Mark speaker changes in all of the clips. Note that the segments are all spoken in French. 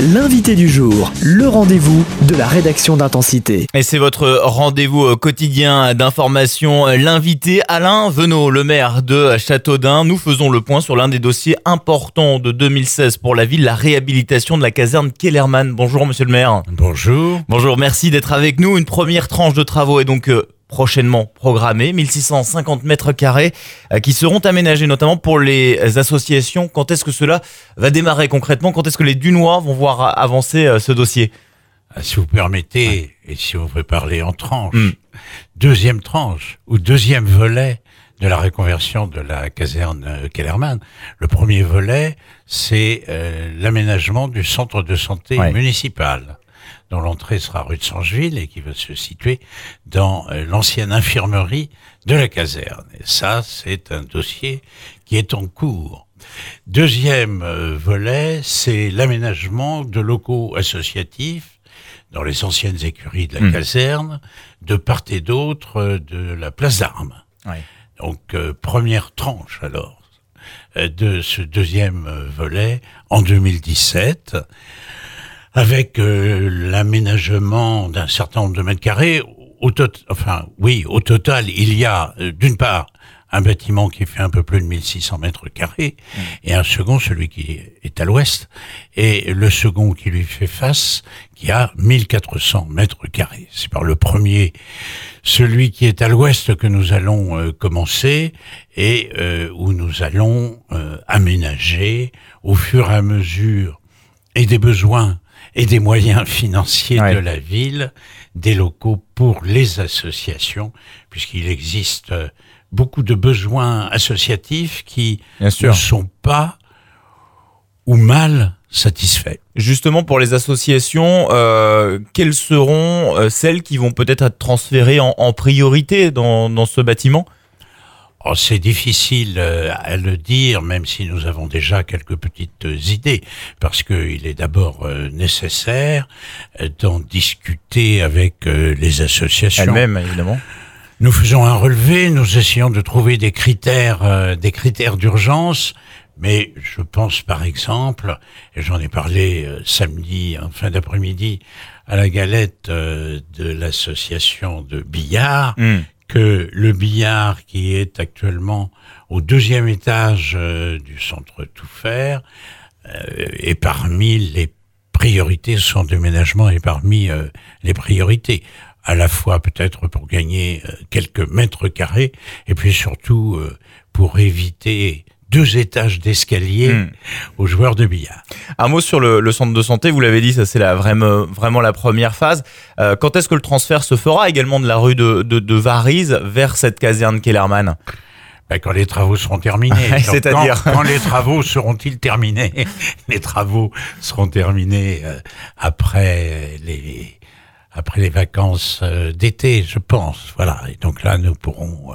Speaker 1: L'invité du jour, le rendez-vous de la rédaction d'Intensité.
Speaker 2: Et c'est votre rendez-vous quotidien d'information. L'invité Alain Venot, le maire de Châteaudun. Nous faisons le point sur l'un des dossiers importants de 2016 pour la ville, la réhabilitation de la caserne Kellermann. Bonjour monsieur le maire.
Speaker 3: Bonjour.
Speaker 2: Bonjour, merci d'être avec nous. Une première tranche de travaux est donc prochainement programmée, 1650 mètres carrés qui seront aménagés notamment pour les associations. Quand est-ce que cela va démarrer concrètement? Quand est-ce que les Dunois vont voir avancer ce dossier?
Speaker 3: Si vous permettez, et si vous pouvez parler en tranche, deuxième tranche ou deuxième volet de la reconversion de la caserne Kellermann. Le premier volet, c'est l'aménagement du centre de santé municipal, dont l'entrée sera rue de Sancheville et qui va se situer dans l'ancienne infirmerie de la caserne. Et ça, c'est un dossier qui est en cours. Deuxième volet, c'est l'aménagement de locaux associatifs dans les anciennes écuries de la caserne, de part et d'autre de la place d'Armes. Donc, première tranche alors de ce deuxième volet en 2017, avec l'aménagement d'un certain nombre de mètres carrés. Au total, il y a d'une part un bâtiment qui fait un peu plus de 1600 mètres carrés, et un second, celui qui est à l'ouest, et le second qui lui fait face, qui a 1400 mètres carrés. C'est par le premier, celui qui est à l'ouest, que nous allons commencer, et où nous allons aménager au fur et à mesure, et des besoins et des moyens financiers de la ville, des locaux pour les associations, puisqu'il existe beaucoup de besoins associatifs qui ne sont pas ou mal satisfaits.
Speaker 2: Justement, pour les associations, quelles seront celles qui vont peut-être être transférées en priorité dans ce bâtiment ?
Speaker 3: Oh, c'est difficile à le dire, même si nous avons déjà quelques petites idées, parce qu'il est d'abord nécessaire d'en discuter avec les associations.
Speaker 2: Elles-mêmes, évidemment.
Speaker 3: Nous faisons un relevé, nous essayons de trouver des critères d'urgence, mais je pense par exemple, et j'en ai parlé samedi en fin d'après-midi à la galette de l'association de billard, que le billard qui est actuellement au deuxième étage du centre Touffer est parmi les priorités, son déménagement est parmi les priorités, à la fois peut-être pour gagner quelques mètres carrés et puis surtout pour éviter 2 étages d'escalier aux joueurs de billard.
Speaker 2: Un mot sur le centre de santé, vous l'avez dit, ça c'est vraiment la première phase. Quand est-ce que le transfert se fera également de la rue de Varize vers cette caserne Kellermann ?
Speaker 3: Quand les travaux seront terminés.
Speaker 2: C'est-à-dire
Speaker 3: quand les travaux seront-ils terminés? Les travaux seront terminés après les vacances d'été, je pense. Voilà. Et donc là, nous pourrons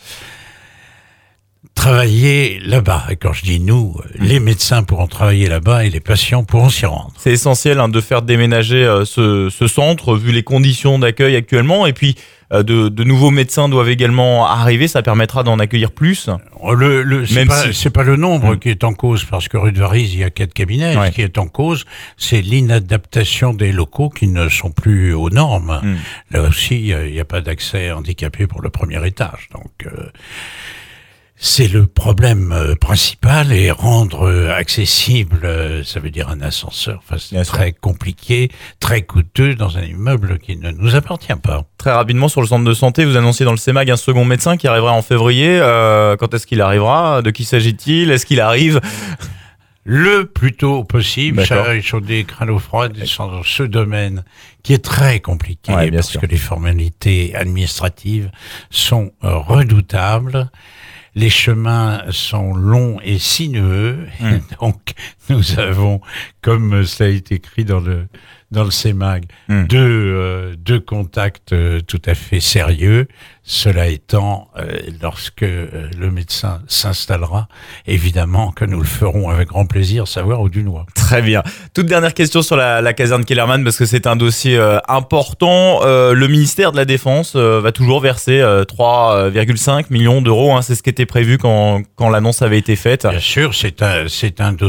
Speaker 3: travailler là-bas. Et quand je dis nous, les médecins pourront travailler là-bas et les patients pourront s'y rendre.
Speaker 2: C'est essentiel de faire déménager ce centre, vu les conditions d'accueil actuellement. Et puis, de nouveaux médecins doivent également arriver. Ça permettra d'en accueillir plus.
Speaker 3: C'est pas le nombre qui est en cause, parce que rue de Varize, il y a 4 cabinets. Ce qui est en cause, c'est l'inadaptation des locaux qui ne sont plus aux normes. Là aussi, il n'y a pas d'accès handicapé pour le premier étage. Donc, c'est le problème principal, et rendre accessible, ça veut dire un ascenseur. Enfin, c'est très compliqué, très coûteux dans un immeuble qui ne nous appartient pas.
Speaker 2: Très rapidement, sur le centre de santé, vous annonciez dans le CEMAG un second médecin qui arrivera en février. Quand est-ce qu'il arrivera? De qui s'agit-il? Est-ce qu'il arrive?
Speaker 3: Le plus tôt possible. Chaleur échaudée, crâne eau froide, dans ce domaine qui est très compliqué, parce que les formalités administratives sont redoutables. Les chemins sont longs et sinueux, donc nous avons, comme ça a été écrit dans le CEMAG, deux contacts tout à fait sérieux. Cela étant, lorsque le médecin s'installera, évidemment que nous le ferons avec grand plaisir, savoir au Dunois.
Speaker 2: Très bien. Toute dernière question sur la caserne Kellermann, parce que c'est un dossier important. Le ministère de la Défense va toujours verser 3,5 millions d'euros. C'est ce qui était prévu quand l'annonce avait été faite.
Speaker 3: Bien sûr, c'est un dossier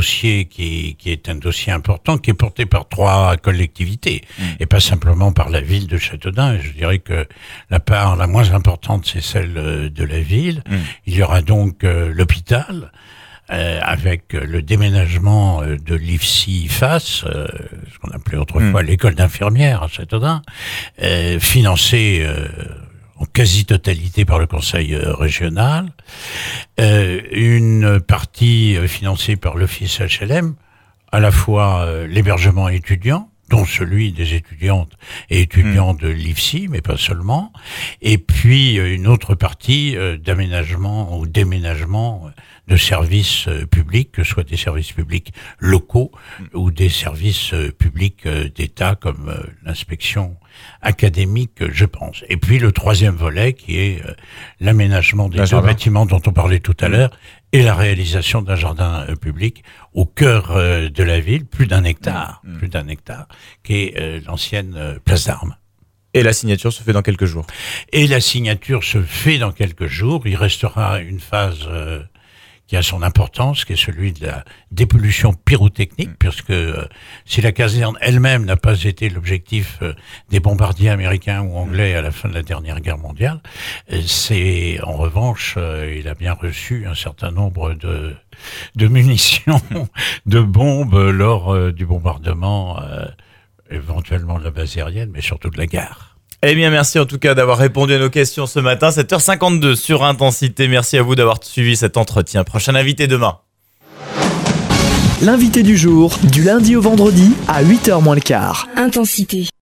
Speaker 3: dossier qui est un dossier important, qui est porté par 3 collectivités, et pas simplement par la ville de Châteaudun. Je dirais que la part la moins importante, c'est celle de la ville. Il y aura donc l'hôpital, avec le déménagement de l'IFSI-FAS, ce qu'on appelait autrefois l'école d'infirmières à Châteaudun, financé en quasi-totalité par le conseil régional, une partie financée par l'office HLM, à la fois l'hébergement étudiant, dont celui des étudiantes et étudiants de l'IFSI, mais pas seulement, et puis une autre partie d'aménagement ou déménagement de services publics, que ce soit des services publics locaux ou des services publics d'État comme l'inspection académique, je pense. Et puis le 3e volet qui est l'aménagement des 2 bâtiments dont on parlait tout à l'heure et la réalisation d'un jardin public au cœur de la ville, plus d'un hectare, qui est l'ancienne place d'Armes.
Speaker 2: Et la signature se fait dans quelques jours.
Speaker 3: Et la signature se fait dans quelques jours. Il restera une phase qui a son importance, qui est celui de la dépollution pyrotechnique, puisque si la caserne elle-même n'a pas été l'objectif des bombardiers américains ou anglais à la fin de la dernière guerre mondiale, c'est en revanche, il a bien reçu un certain nombre de munitions, de bombes lors du bombardement, éventuellement de la base aérienne, mais surtout de la gare.
Speaker 2: Eh bien, merci en tout cas d'avoir répondu à nos questions ce matin, 7h52 sur Intensité. Merci à vous d'avoir suivi cet entretien. Prochain invité demain.
Speaker 1: L'invité du jour, du lundi au vendredi à 8h moins le quart.
Speaker 4: Intensité.